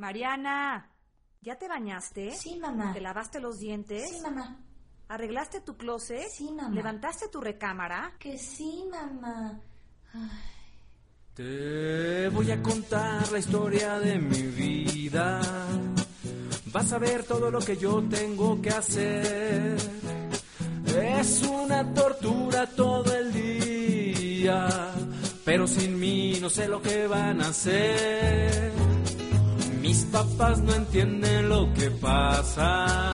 Mariana, ¿ya te bañaste? Sí, mamá. ¿Te lavaste los dientes? Sí, mamá. ¿Arreglaste tu closet? Sí, mamá. ¿Levantaste tu recámara? Que sí, mamá. Ay. Te voy a contar la historia de mi vida. Vas a ver todo lo que yo tengo que hacer. Es una tortura todo el día, pero sin mí no sé lo que van a hacer. Mis papás no entienden lo que pasa.